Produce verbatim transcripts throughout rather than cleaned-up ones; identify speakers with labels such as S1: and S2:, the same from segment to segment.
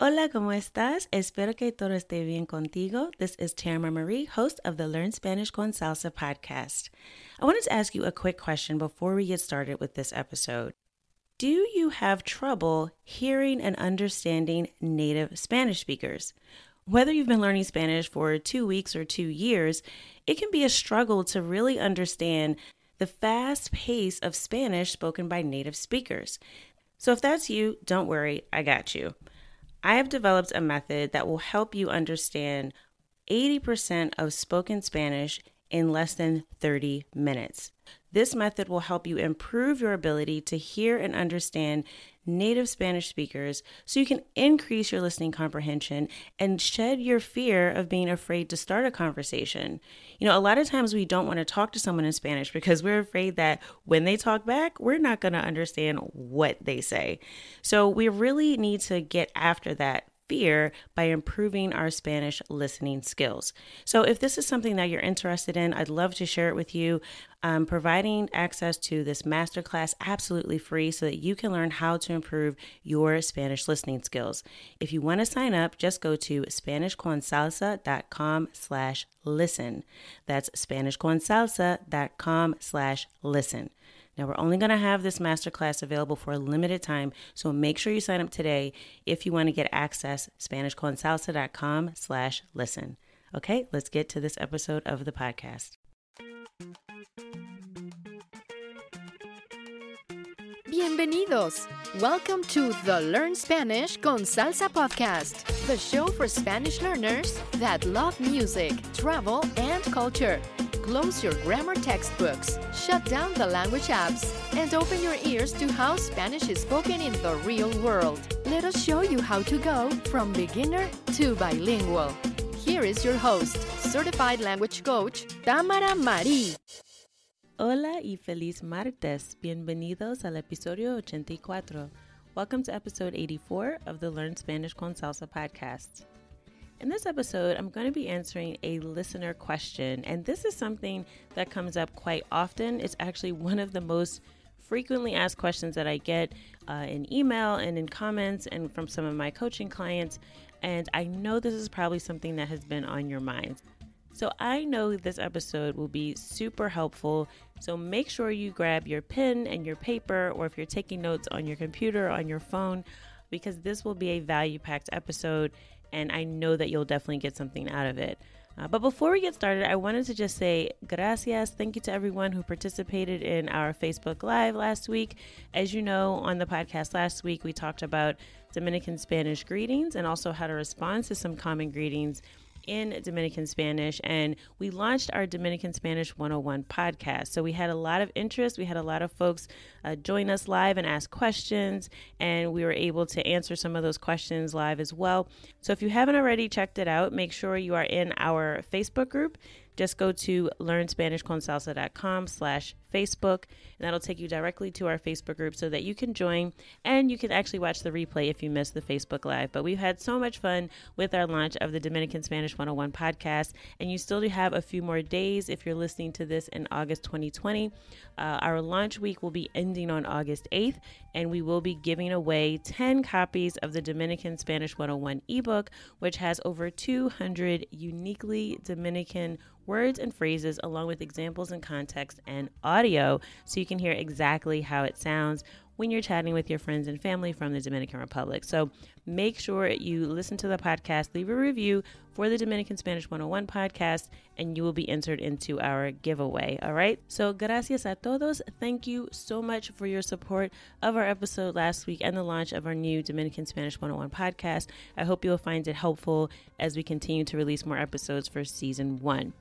S1: Hola, ¿cómo estás? Espero que todo esté bien contigo. This is Tamara Marie, host of the Learn Spanish con Salsa podcast. I wanted to ask you a quick question before we get started with this episode. Do you have trouble hearing and understanding native Spanish speakers? Whether you've been learning Spanish for two weeks or two years, it can be a struggle to really understand the fast pace of Spanish spoken by native speakers. So if that's you, don't worry, I got you. I have developed a method that will help you understand eighty percent of spoken Spanish in less than thirty minutes. This method will help you improve your ability to hear and understand native Spanish speakers so you can increase your listening comprehension and shed your fear of being afraid to start a conversation. You know, a lot of times we don't want to talk to someone in Spanish because we're afraid that when they talk back, we're not going to understand what they say. So we really need to get after that fear by improving our Spanish listening skills. So if this is something that you're interested in, I'd love to share it with you. I'm providing access to this masterclass absolutely free so that you can learn how to improve your Spanish listening skills. If you want to sign up, just go to SpanishConSalsa.com slash listen. That's SpanishConSalsa.com slash listen. Now, we're only going to have this masterclass available for a limited time, so make sure you sign up today if you want to get access, SpanishConSalsa.com slash listen. Okay, let's get to this episode of the podcast.
S2: Bienvenidos! Welcome to the Learn Spanish con Salsa podcast, the show for Spanish learners that love music, travel, and culture. Close your grammar textbooks, shut down the language apps, and open your ears to how Spanish is spoken in the real world. Let us show you how to go from beginner to bilingual. Here is your host, certified language coach, Tamara Marie.
S1: Hola y feliz martes. Bienvenidos al episodio ochenta y cuatro. Welcome to episode eighty-four of the Learn Spanish con Salsa podcast. In this episode, I'm going to be answering a listener question, and this is something that comes up quite often. It's actually one of the most frequently asked questions that I get uh, in email and in comments and from some of my coaching clients, and I know this is probably something that has been on your mind. So I know this episode will be super helpful, so make sure you grab your pen and your paper, or if you're taking notes on your computer or on your phone, because this will be a value-packed episode, and I know that you'll definitely get something out of it. Uh, but before we get started, I wanted to just say gracias. Thank you to everyone who participated in our Facebook Live last week. As you know, on the podcast last week, we talked about Dominican Spanish greetings and also how to respond to some common greetings in Dominican Spanish, and we launched our Dominican Spanish one oh one podcast. So we had a lot of interest. We had a lot of folks uh, join us live and ask questions, and we were able to answer some of those questions live as well. So if you haven't already checked it out, make sure you are in our Facebook group. Just go to learnspanishconsalsa.com slash Facebook, and that'll take you directly to our Facebook group so that you can join, and you can actually watch the replay if you missed the Facebook Live. But we've had so much fun with our launch of the Dominican Spanish one oh one podcast, and you still do have a few more days if you're listening to this in August twenty twenty. Uh, our launch week will be ending on August eighth, and we will be giving away ten copies of the Dominican Spanish one oh one ebook, which has over two hundred uniquely Dominican words and phrases, along with examples and context and audio, so you can hear exactly how it sounds when you're chatting with your friends and family from the Dominican Republic. So make sure you listen to the podcast, leave a review for the Dominican Spanish one oh one podcast, and you will be entered into our giveaway. All right. So gracias a todos. Thank you so much for your support of our episode last week and the launch of our new Dominican Spanish one oh one podcast. I hope you'll find it helpful as we continue to release more episodes for season one.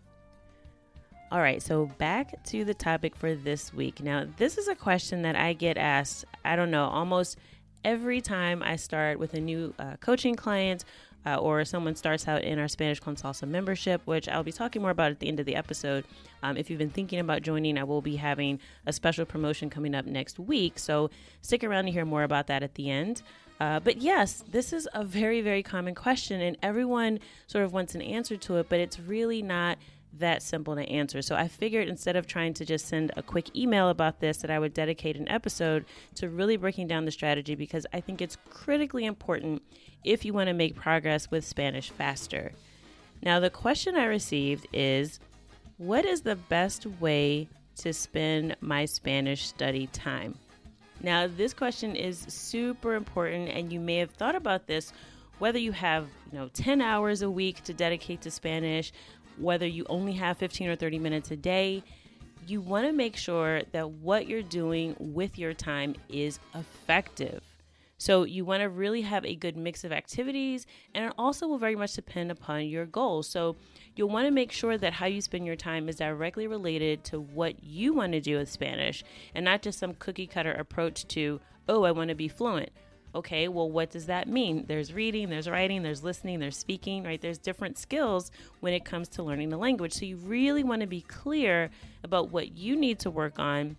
S1: All right, so back to the topic for this week. Now, this is a question that I get asked, I don't know, almost every time I start with a new uh, coaching client uh, or someone starts out in our Spanish con Salsa membership, which I'll be talking more about at the end of the episode. Um, if you've been thinking about joining, I will be having a special promotion coming up next week, so stick around to hear more about that at the end. Uh, but yes, this is a very, very common question, and everyone sort of wants an answer to it, but it's really not that simple to answer. So I figured instead of trying to just send a quick email about this, that I would dedicate an episode to really breaking down the strategy, because I think it's critically important if you want to make progress with Spanish faster. Now, the question I received is, what is the best way to spend my Spanish study time? Now, this question is super important, and you may have thought about this, whether you have, you know, ten hours a week to dedicate to Spanish, whether you only have fifteen or thirty minutes a day. You want to make sure that what you're doing with your time is effective. So you want to really have a good mix of activities, and it also will very much depend upon your goals. So you'll want to make sure that how you spend your time is directly related to what you want to do with Spanish, and not just some cookie cutter approach to, oh, I want to be fluent. Okay, well, what does that mean? There's reading, there's writing, there's listening, there's speaking, right? There's different skills when it comes to learning the language. So you really want to be clear about what you need to work on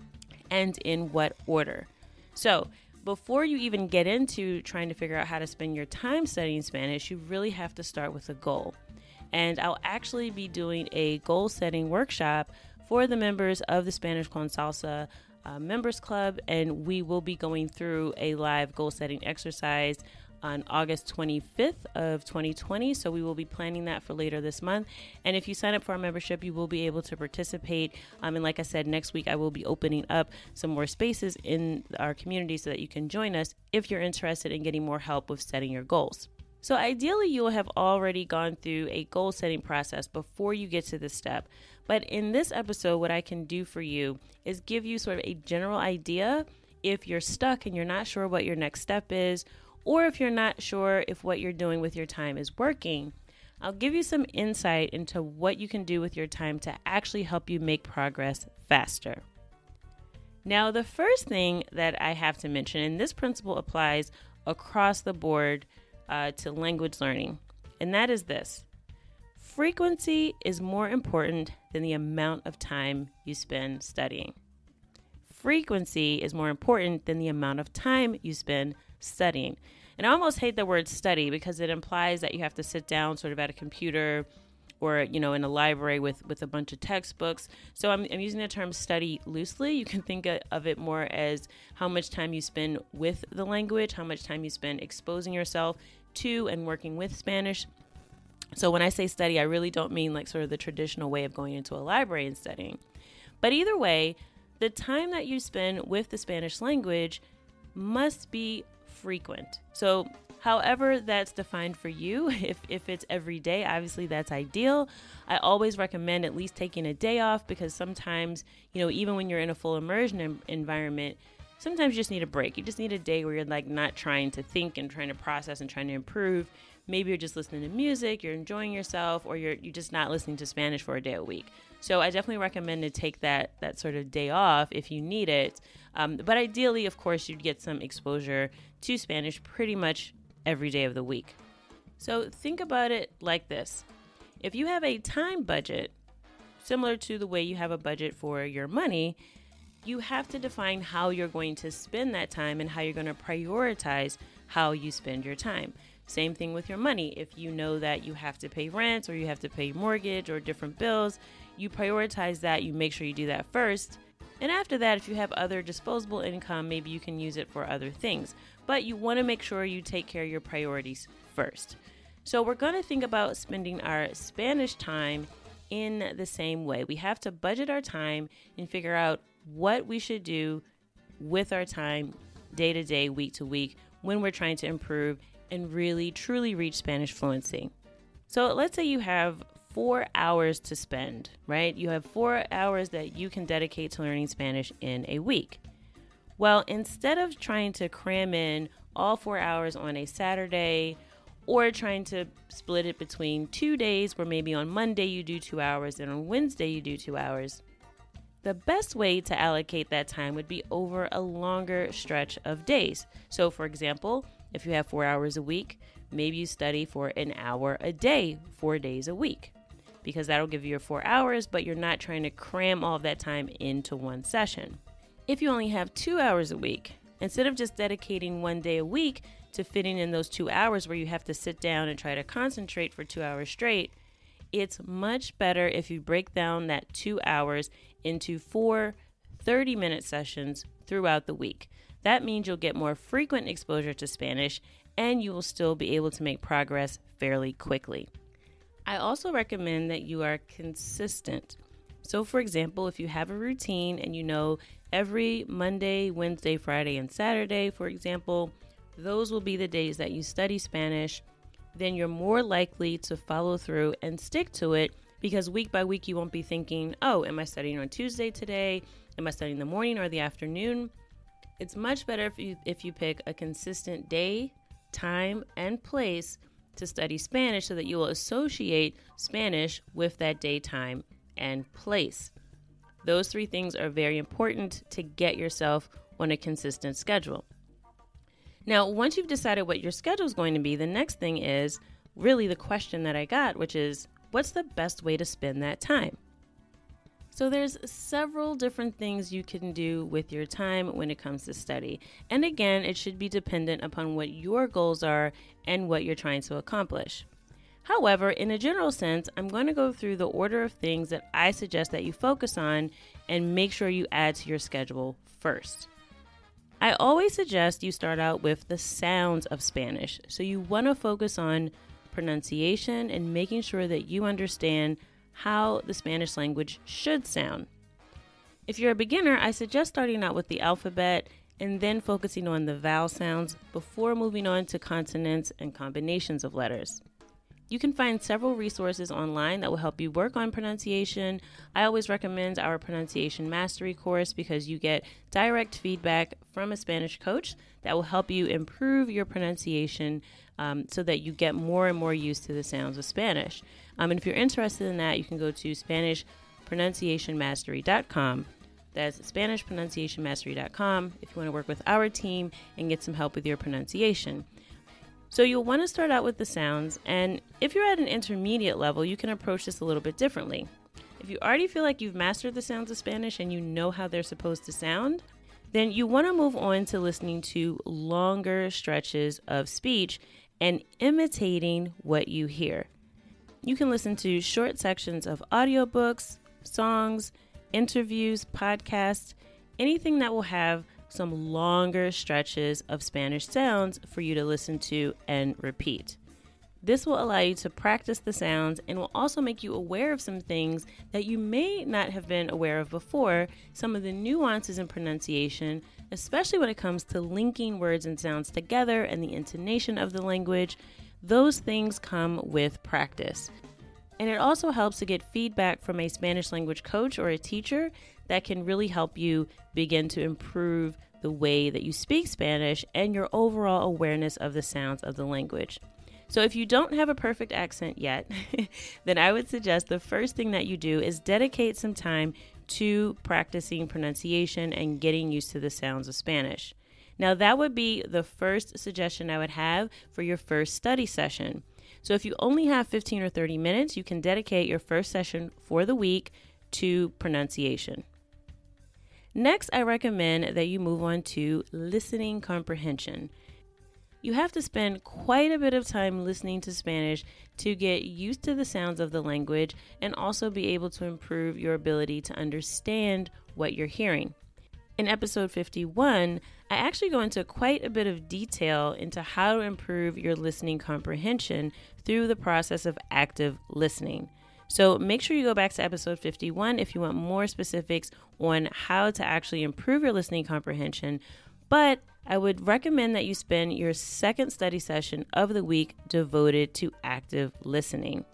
S1: and in what order. So before you even get into trying to figure out how to spend your time studying Spanish, you really have to start with a goal. And I'll actually be doing a goal setting workshop for the members of the Spanish con Salsa uh, Members Club, and we will be going through a live goal setting exercise on August twenty-fifth of twenty twenty. So we will be planning that for later this month. And if you sign up for our membership, you will be able to participate. Um, and like I said, next week I will be opening up some more spaces in our community so that you can join us if you're interested in getting more help with setting your goals. So ideally, you will have already gone through a goal setting process before you get to this step. But in this episode, what I can do for you is give you sort of a general idea if you're stuck and you're not sure what your next step is, or if you're not sure if what you're doing with your time is working. I'll give you some insight into what you can do with your time to actually help you make progress faster. Now, the first thing that I have to mention, and this principle applies across the board uh, to language learning, and that is this: frequency is more important than the amount of time you spend studying. Frequency is more important than the amount of time you spend studying. And I almost hate the word study because it implies that you have to sit down sort of at a computer or, you know, in a library with, with a bunch of textbooks. So I'm, I'm using the term study loosely. You can think of it more as how much time you spend with the language, how much time you spend exposing yourself to and working with Spanish. So when I say study, I really don't mean like sort of the traditional way of going into a library and studying. But either way, the time that you spend with the Spanish language must be frequent. So however that's defined for you, if, if it's every day, obviously that's ideal. I always recommend at least taking a day off, because sometimes, you know, even when you're in a full immersion em- environment, sometimes you just need a break. You just need a day where you're like not trying to think and trying to process and trying to improve. Maybe you're just listening to music, you're enjoying yourself, or you're you're just not listening to Spanish for a day a week. So I definitely recommend to take that that sort of day off if you need it. Um, but ideally, of course, you'd get some exposure to Spanish pretty much every day of the week. So think about it like this. If you have a time budget, similar to the way you have a budget for your money, you have to define how you're going to spend that time and how you're going to prioritize how you spend your time. Same thing with your money. If you know that you have to pay rent or you have to pay mortgage or different bills, you prioritize that. You make sure you do that first. And after that, if you have other disposable income, maybe you can use it for other things. But you want to make sure you take care of your priorities first. So we're going to think about spending our Spanish time in the same way. We have to budget our time and figure out what we should do with our time day to day, week to week, when we're trying to improve and really, truly reach Spanish fluency. So let's say you have four hours to spend, right? You have four hours that you can dedicate to learning Spanish in a week. Well, instead of trying to cram in all four hours on a Saturday, or trying to split it between two days where maybe on Monday you do two hours and on Wednesday you do two hours, the best way to allocate that time would be over a longer stretch of days. So for example, if you have four hours a week, maybe you study for an hour a day, four days a week, because that'll give you your four hours, but you're not trying to cram all of that time into one session. If you only have two hours a week, instead of just dedicating one day a week to fitting in those two hours where you have to sit down and try to concentrate for two hours straight, it's much better if you break down that two hours into four thirty-minute sessions throughout the week. That means you'll get more frequent exposure to Spanish, and you will still be able to make progress fairly quickly. I also recommend that you are consistent. So for example, if you have a routine and you know every Monday, Wednesday, Friday, and Saturday, for example, those will be the days that you study Spanish, then you're more likely to follow through and stick to it, because week by week you won't be thinking, oh, am I studying on Tuesday today? Am I studying the morning or the afternoon? It's much better if you if you pick a consistent day, time, and place to study Spanish so that you will associate Spanish with that day, time, and place. Those three things are very important to get yourself on a consistent schedule. Now, once you've decided what your schedule is going to be, the next thing is really the question that I got, which is, what's the best way to spend that time? So there's several different things you can do with your time when it comes to study. And again, it should be dependent upon what your goals are and what you're trying to accomplish. However, in a general sense, I'm going to go through the order of things that I suggest that you focus on and make sure you add to your schedule first. I always suggest you start out with the sounds of Spanish. So you want to focus on pronunciation and making sure that you understand how the Spanish language should sound. If you're a beginner, I suggest starting out with the alphabet and then focusing on the vowel sounds before moving on to consonants and combinations of letters. You can find several resources online that will help you work on pronunciation. I always recommend our pronunciation mastery course because you get direct feedback from a Spanish coach that will help you improve your pronunciation um, so that you get more and more used to the sounds of Spanish. Um, and if you're interested in that, you can go to Spanish Pronunciation Mastery dot com. That's Spanish Pronunciation Mastery dot com if you want to work with our team and get some help with your pronunciation. So you'll want to start out with the sounds, and if you're at an intermediate level, you can approach this a little bit differently. If you already feel like you've mastered the sounds of Spanish and you know how they're supposed to sound, then you want to move on to listening to longer stretches of speech and imitating what you hear. You can listen to short sections of audiobooks, songs, interviews, podcasts, anything that will have some longer stretches of Spanish sounds for you to listen to and repeat. This will allow you to practice the sounds and will also make you aware of some things that you may not have been aware of before, some of the nuances in pronunciation, especially when it comes to linking words and sounds together and the intonation of the language. Those things come with practice. And it also helps to get feedback from a Spanish language coach or a teacher that can really help you begin to improve the way that you speak Spanish and your overall awareness of the sounds of the language. So if you don't have a perfect accent yet, then I would suggest the first thing that you do is dedicate some time to practicing pronunciation and getting used to the sounds of Spanish. Now, that would be the first suggestion I would have for your first study session. So if you only have fifteen or thirty minutes, you can dedicate your first session for the week to pronunciation. Next, I recommend that you move on to listening comprehension. You have to spend quite a bit of time listening to Spanish to get used to the sounds of the language and also be able to improve your ability to understand what you're hearing. In episode fifty-one, I actually go into quite a bit of detail into how to improve your listening comprehension through the process of active listening. So make sure you go back to episode fifty-one if you want more specifics on how to actually improve your listening comprehension. But I would recommend that you spend your second study session of the week devoted to active listening.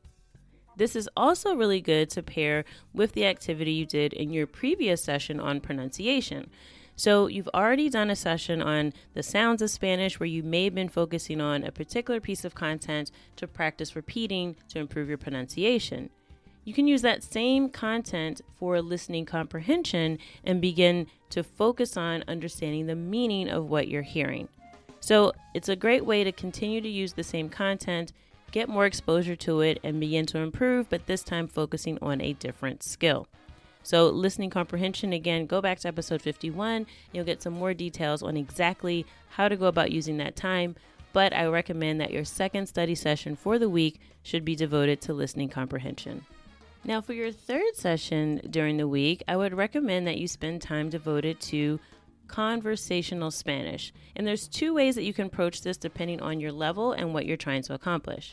S1: This is also really good to pair with the activity you did in your previous session on pronunciation. So you've already done a session on the sounds of Spanish where you may have been focusing on a particular piece of content to practice repeating to improve your pronunciation. You can use that same content for listening comprehension and begin to focus on understanding the meaning of what you're hearing. So it's a great way to continue to use the same content, get more exposure to it, and begin to improve, but this time focusing on a different skill. So listening comprehension, again, go back to episode fifty-one. You'll get some more details on exactly how to go about using that time. but I recommend that your second study session for the week should be devoted to listening comprehension. Now, for your third session during the week, I would recommend that you spend time devoted to conversational Spanish. And there's two ways that you can approach this depending on your level and what you're trying to accomplish.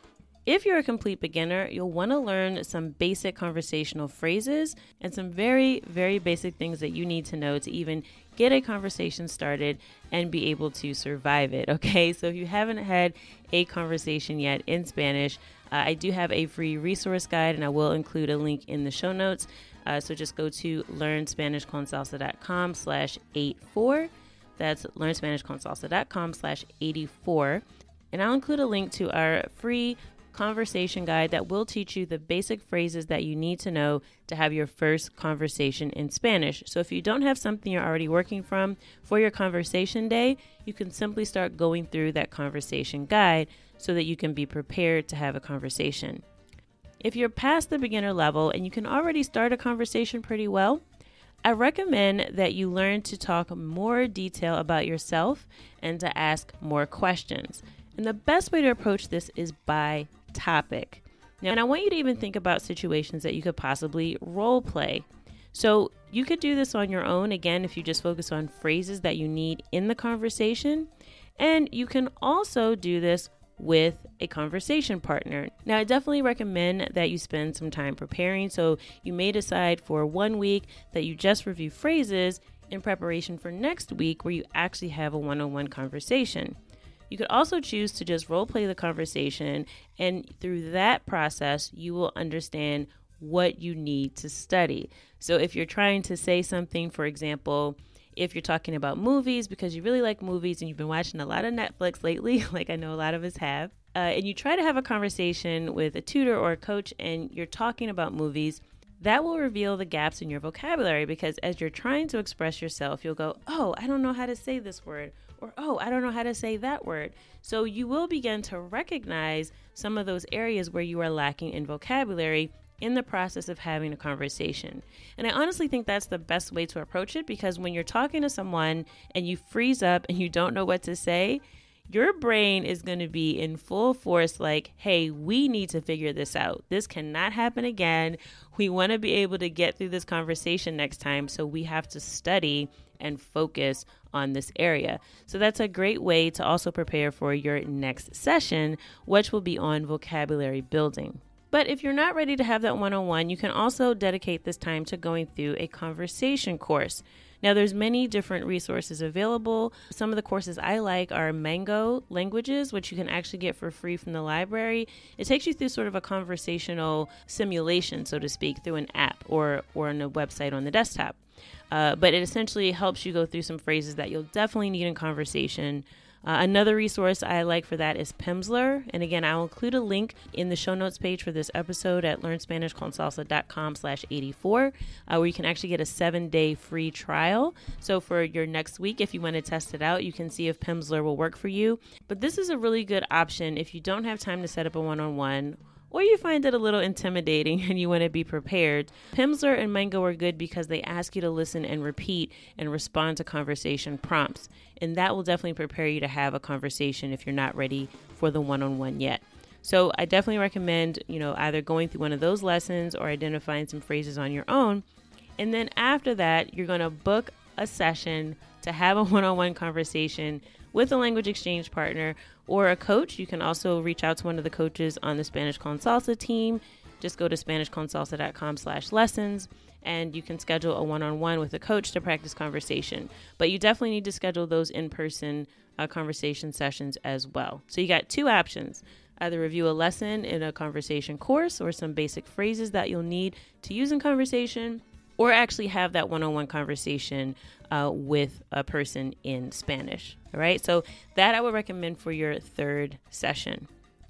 S1: If you're a complete beginner, you'll want to learn some basic conversational phrases and some very, very basic things that you need to know to even get a conversation started and be able to survive it, okay? So if you haven't had a conversation yet in Spanish, uh, I do have a free resource guide, and I will include a link in the show notes. Uh, so just go to learnspanishconsalsa.com slash 84. That's learnspanishconsalsa.com slash 84. And I'll include a link to our free conversation guide that will teach you the basic phrases that you need to know to have your first conversation in Spanish. So if you don't have something you're already working from for your conversation day, you can simply start going through that conversation guide so that you can be prepared to have a conversation. If you're past the beginner level and you can already start a conversation pretty well, I recommend that you learn to talk more detail about yourself and to ask more questions. And the best way to approach this is by topic. Now, and I want you to even think about situations that you could possibly role play. So you could do this on your own, again, if you just focus on phrases that you need in the conversation. And you can also do this with a conversation partner. Now, I definitely recommend that you spend some time preparing. So you may decide for one week that you just review phrases in preparation for next week where you actually have a one-on-one conversation. You could also choose to just role play the conversation, and through that process, you will understand what you need to study. So if you're trying to say something, for example, if you're talking about movies because you really like movies and you've been watching a lot of Netflix lately, like I know a lot of us have, uh, and you try to have a conversation with a tutor or a coach and you're talking about movies, that will reveal the gaps in your vocabulary, because as you're trying to express yourself, you'll go, oh, I don't know how to say this word, or oh, I don't know how to say that word. So you will begin to recognize some of those areas where you are lacking in vocabulary in the process of having a conversation. And I honestly think that's the best way to approach it, because when you're talking to someone and you freeze up and you don't know what to say, your brain is going to be in full force like, hey, we need to figure this out. This cannot happen again. We want to be able to get through this conversation next time, so we have to study and focus on this area. So that's a great way to also prepare for your next session, which will be on vocabulary building. But if you're not ready to have that one-on-one, you can also dedicate this time to going through a conversation course. Now, there's many different resources available. Some of the courses I like are Mango Languages, which you can actually get for free from the library. It takes you through sort of a conversational simulation, so to speak, through an app or, or on a website on the desktop. Uh, but it essentially helps you go through some phrases that you'll definitely need in conversation. Uh, another resource I like for that is Pimsleur. And again, I'll include a link in the show notes page for this episode at learnspanishconsalsa.com slash 84, uh, where you can actually get a seven-day free trial. So for your next week, if you want to test it out, you can see if Pimsleur will work for you. But this is a really good option if you don't have time to set up a one-on-one, or you find it a little intimidating and you want to be prepared. Pimsleur and Mango are good because they ask you to listen and repeat and respond to conversation prompts. And that will definitely prepare you to have a conversation if you're not ready for the one-on-one yet. So I definitely recommend, you know, either going through one of those lessons or identifying some phrases on your own. And then after that, you're going to book a session to have a one-on-one conversation with a language exchange partner or a coach. You can also reach out to one of the coaches on the Spanish Con Salsa team. Just go to SpanishConsalsa.com slash lessons, and you can schedule a one-on-one with a coach to practice conversation. But you definitely need to schedule those in-person uh, conversation sessions as well. So you got two options: either review a lesson in a conversation course or some basic phrases that you'll need to use in conversation, or actually have that one-on-one conversation uh, with a person in Spanish. All right, so that I would recommend for your third session.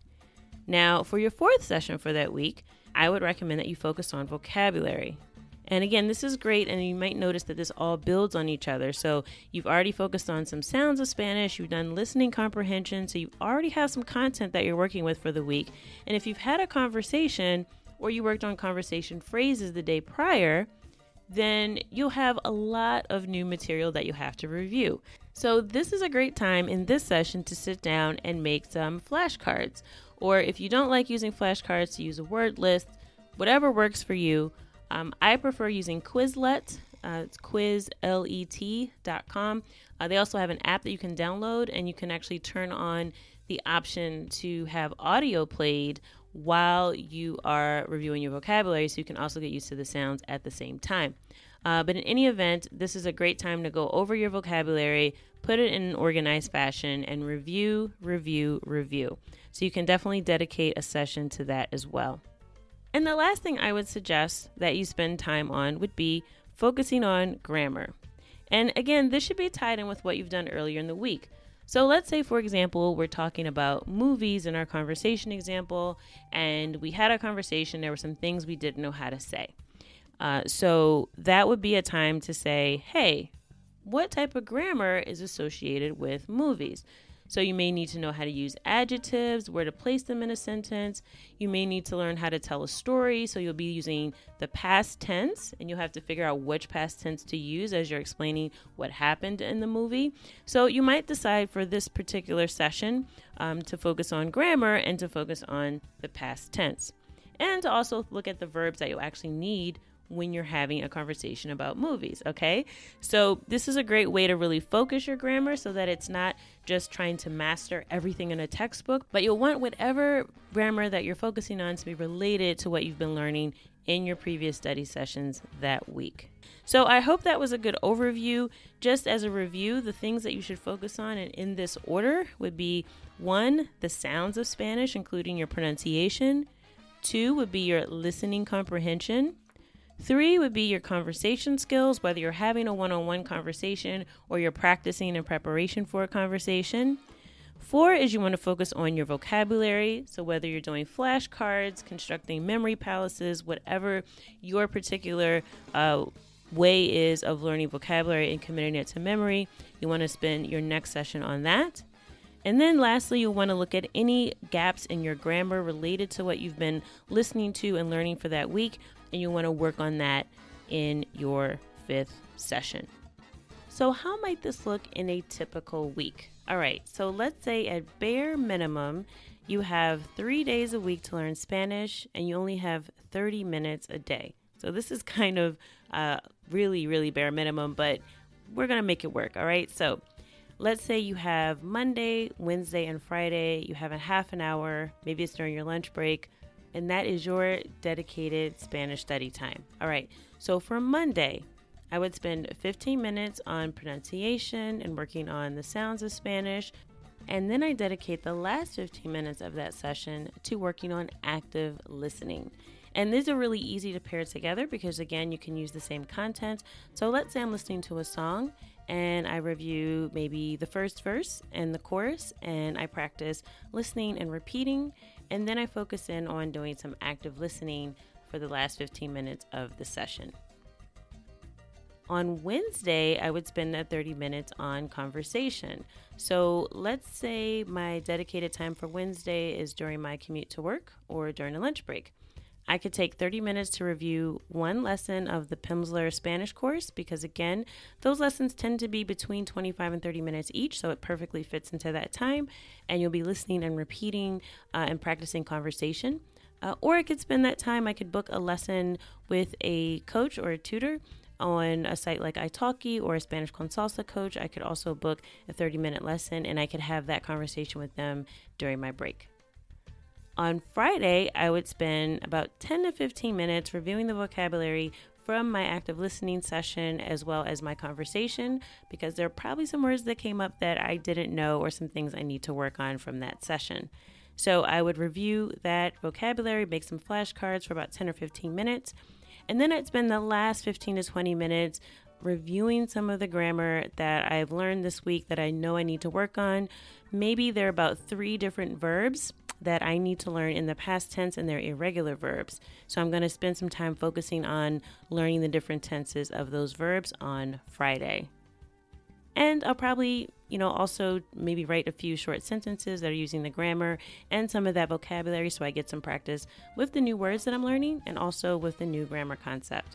S1: Now, for your fourth session for that week, I would recommend that you focus on vocabulary. And again, this is great, and you might notice that this all builds on each other. So you've already focused on some sounds of Spanish, you've done listening comprehension, so you already have some content that you're working with for the week. And if you've had a conversation or you worked on conversation phrases the day prior, then you'll have a lot of new material that you have to review. So this is a great time in this session to sit down and make some flashcards. Or if you don't like using flashcards, to use a word list, whatever works for you. Um, I prefer using Quizlet. Uh, it's quizlet dot com. Uh, they also have an app that you can download, and you can actually turn on the option to have audio played while you are reviewing your vocabulary, so you can also get used to the sounds at the same time. Uh, but in any event, this is a great time to go over your vocabulary, put it in an organized fashion, and review, review, review. So you can definitely dedicate a session to that as well. And the last thing I would suggest that you spend time on would be focusing on grammar. And again, this should be tied in with what you've done earlier in the week. So let's say, for example, we're talking about movies in our conversation example, and we had a conversation, there were some things we didn't know how to say. Uh, so that would be a time to say, hey, what type of grammar is associated with movies? So you may need to know how to use adjectives, where to place them in a sentence. You may need to learn how to tell a story. So you'll be using the past tense, and you'll have to figure out which past tense to use as you're explaining what happened in the movie. So you might decide for this particular session um, to focus on grammar and to focus on the past tense. And to also look at the verbs that you'll actually need when you're having a conversation about movies, okay? So this is a great way to really focus your grammar so that it's not just trying to master everything in a textbook, but you'll want whatever grammar that you're focusing on to be related to what you've been learning in your previous study sessions that week. So I hope that was a good overview. Just as a review, the things that you should focus on, and in this order, would be one, the sounds of Spanish, including your pronunciation. Two would be your listening comprehension. Three would be your conversation skills, whether you're having a one-on-one conversation or you're practicing in preparation for a conversation. Four is you want to focus on your vocabulary. So whether you're doing flashcards, constructing memory palaces, whatever your particular uh, way is of learning vocabulary and committing it to memory, you want to spend your next session on that. And then lastly, you'll want to look at any gaps in your grammar related to what you've been listening to and learning for that week, and you want to work on that in your fifth session. So how might this look in a typical week? All right, so let's say at bare minimum, you have three days a week to learn Spanish, and you only have thirty minutes a day. So this is kind of uh, really, really bare minimum, but we're going to make it work, all right? So let's say you have Monday, Wednesday, and Friday. You have a half an hour, maybe it's during your lunch break, and that is your dedicated Spanish study time. All right, so for Monday, I would spend fifteen minutes on pronunciation and working on the sounds of Spanish, and then I dedicate the last fifteen minutes of that session to working on active listening. And these are really easy to pair together because, again, you can use the same content. So let's say I'm listening to a song and I review maybe the first verse and the chorus, and I practice listening and repeating, and then I focus in on doing some active listening for the last fifteen minutes of the session. On Wednesday, I would spend that thirty minutes on conversation. So let's say my dedicated time for Wednesday is during my commute to work or during a lunch break. I could take thirty minutes to review one lesson of the Pimsleur Spanish course because, again, those lessons tend to be between twenty-five and thirty minutes each, so it perfectly fits into that time, and you'll be listening and repeating uh, and practicing conversation. Uh, or I could spend that time, I could book a lesson with a coach or a tutor on a site like italki or a Spanish con Salsa coach. I could also book a thirty-minute lesson, and I could have that conversation with them during my break. On Friday, I would spend about ten to fifteen minutes reviewing the vocabulary from my active listening session as well as my conversation, because there are probably some words that came up that I didn't know or some things I need to work on from that session. So I would review that vocabulary, make some flashcards for about ten or fifteen minutes, and then I'd spend the last fifteen to twenty minutes reviewing some of the grammar that I've learned this week that I know I need to work on. Maybe there are about three different verbs that I need to learn in the past tense, and they're irregular verbs. So I'm going to spend some time focusing on learning the different tenses of those verbs on Friday. And I'll probably, you know, also maybe write a few short sentences that are using the grammar and some of that vocabulary so I get some practice with the new words that I'm learning and also with the new grammar concept.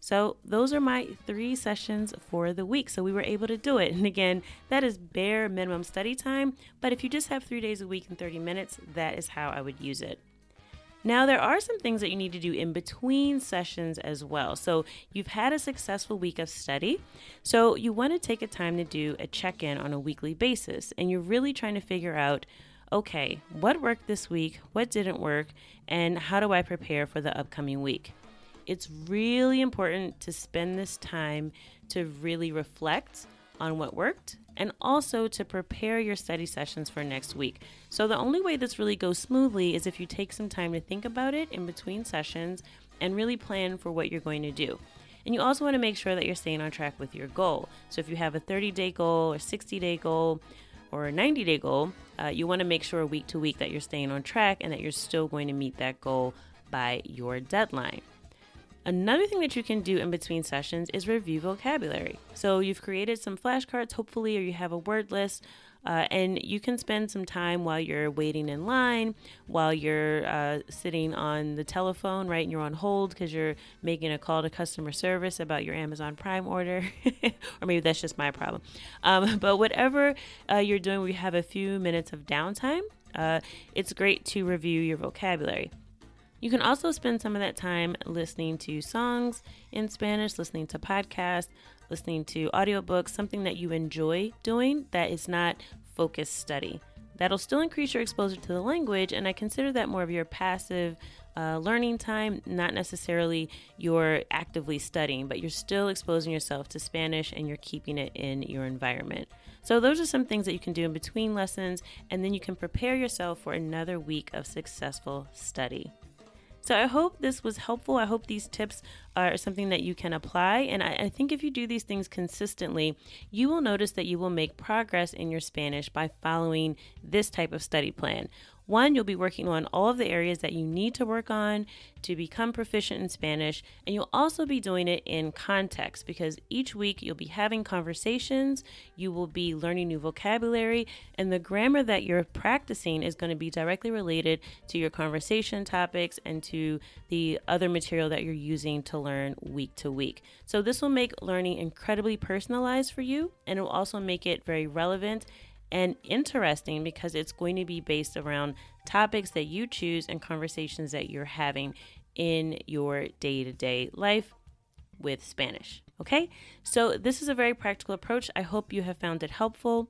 S1: So those are my three sessions for the week. So we were able to do it. And again, that is bare minimum study time. But if you just have three days a week and thirty minutes, that is how I would use it. Now, there are some things that you need to do in between sessions as well. So you've had a successful week of study. So you want to take a time to do a check-in on a weekly basis. And you're really trying to figure out, okay, what worked this week? What didn't work? And how do I prepare for the upcoming week? It's really important to spend this time to really reflect on what worked and also to prepare your study sessions for next week. So the only way this really goes smoothly is if you take some time to think about it in between sessions and really plan for what you're going to do. And you also want to make sure that you're staying on track with your goal. So if you have a thirty-day goal or sixty-day goal or a ninety-day goal, uh, you want to make sure week to week that you're staying on track and that you're still going to meet that goal by your deadline. Another thing that you can do in between sessions is review vocabulary. So you've created some flashcards, hopefully, or you have a word list, uh, and you can spend some time while you're waiting in line, while you're uh, sitting on the telephone, right, and you're on hold because you're making a call to customer service about your Amazon Prime order, or maybe that's just my problem. Um, but whatever uh, you're doing, we have a few minutes of downtime. Uh, it's great to review your vocabulary. You can also spend some of that time listening to songs in Spanish, listening to podcasts, listening to audiobooks, something that you enjoy doing that is not focused study. That'll still increase your exposure to the language, and I consider that more of your passive uh, learning time, not necessarily your actively studying, but you're still exposing yourself to Spanish and you're keeping it in your environment. So those are some things that you can do in between lessons, and then you can prepare yourself for another week of successful study. So I hope this was helpful. I hope these tips are something that you can apply. And I, I think if you do these things consistently, you will notice that you will make progress in your Spanish by following this type of study plan. One, you'll be working on all of the areas that you need to work on to become proficient in Spanish, and you'll also be doing it in context because each week you'll be having conversations, you will be learning new vocabulary, and the grammar that you're practicing is going to be directly related to your conversation topics and to the other material that you're using to learn week to week. So this will make learning incredibly personalized for you, and it will also make it very relevant and interesting because it's going to be based around topics that you choose and conversations that you're having in your day-to-day life with Spanish. Okay, so this is a very practical approach. I hope you have found it helpful.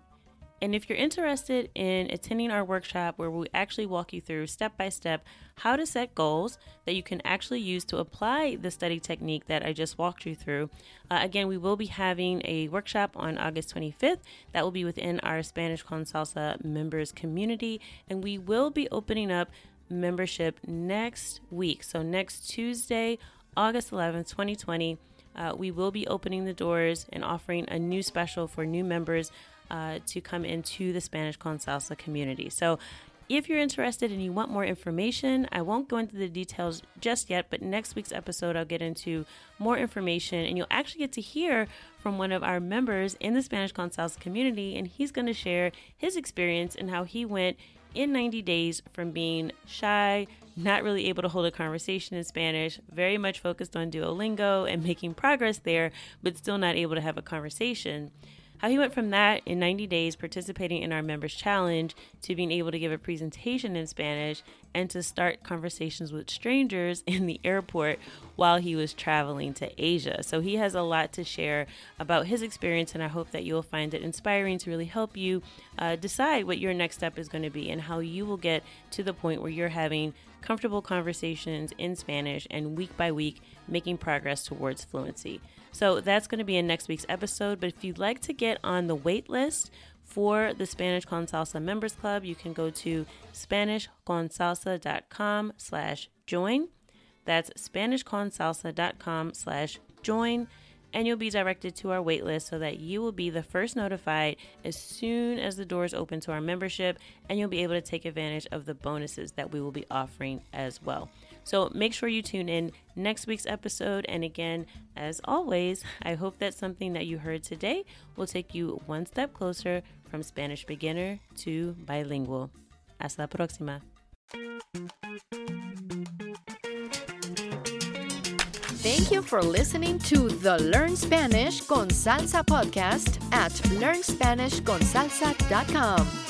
S1: And if you're interested in attending our workshop where we actually walk you through step by step how to set goals that you can actually use to apply the study technique that I just walked you through, uh, again, we will be having a workshop on August twenty-fifth that will be within our Spanish con Salsa members community, and we will be opening up membership next week. So next Tuesday, August eleventh, twenty twenty, uh, we will be opening the doors and offering a new special for new members Uh, to come into the Spanish con Salsa community. So if you're interested and you want more information, I won't go into the details just yet, but next week's episode, I'll get into more information and you'll actually get to hear from one of our members in the Spanish con Salsa community, and he's going to share his experience and how he went in ninety days from being shy, not really able to hold a conversation in Spanish, very much focused on Duolingo and making progress there, but still not able to have a conversation. How he went from that in ninety days participating in our members challenge to being able to give a presentation in Spanish and to start conversations with strangers in the airport while he was traveling to Asia. So he has a lot to share about his experience, and I hope that you'll find it inspiring to really help you uh, decide what your next step is going to be and how you will get to the point where you're having comfortable conversations in Spanish and week by week making progress towards fluency. So that's going to be in next week's episode. But if you'd like to get on the wait list for the Spanish Con Salsa Members Club, you can go to SpanishConSalsa.com slash join. That's SpanishConSalsa.com slash join. And you'll be directed to our wait list so that you will be the first notified as soon as the doors open to our membership, and you'll be able to take advantage of the bonuses that we will be offering as well. So make sure you tune in next week's episode. And again, as always, I hope that something that you heard today will take you one step closer from Spanish beginner to bilingual. Hasta la próxima.
S2: Thank you for listening to the Learn Spanish con Salsa podcast at learn spanish con salsa dot com.